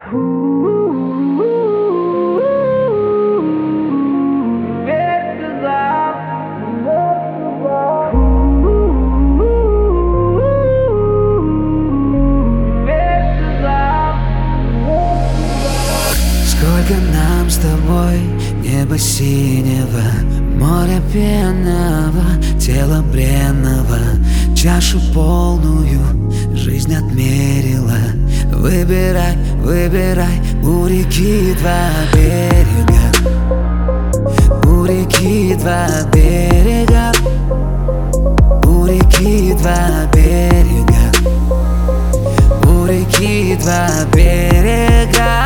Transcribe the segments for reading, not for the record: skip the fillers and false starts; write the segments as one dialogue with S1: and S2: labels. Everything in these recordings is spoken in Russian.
S1: Сколько нам с тобой небо синего, море пенного, тело бренного, чашу полную жизнь отмерила. Выбирай, выбирай, у реки два берега, у реки два берега, у реки два берега, у реки два берега.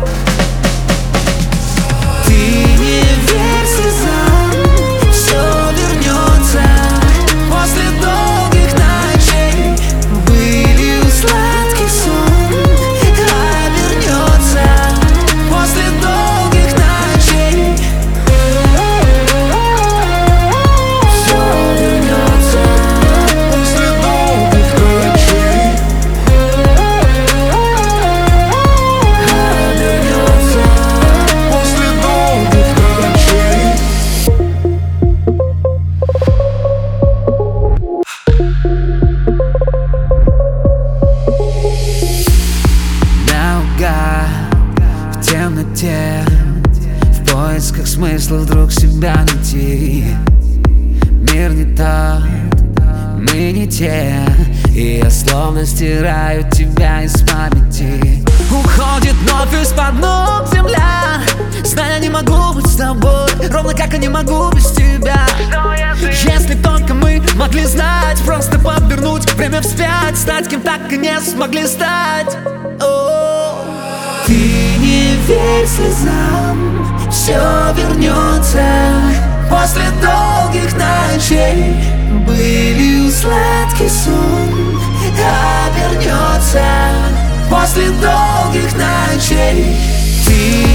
S1: Ты не верь слезам, все вернется после долгих ночей. Вылью сладкий сон, обернется после долгих ночей. Все вернется после долгих ночей. Обернется после долгих ночей. Наугад в темноте, в поисках смысла вдруг себя найти. Мир не тот, мы не те, и я словно стираю тебя из памяти. Уходит вновь из-под ног земля. Знаю, я не могу быть с тобой, ровно как я не могу без тебя. Если только мы могли знать, просто подвернуть время вспять, стать кем так и не смогли стать. Ты не верь слезам, все вернется после долгих ночей. Былью сладкий сон обернется после долгих ночей. Ты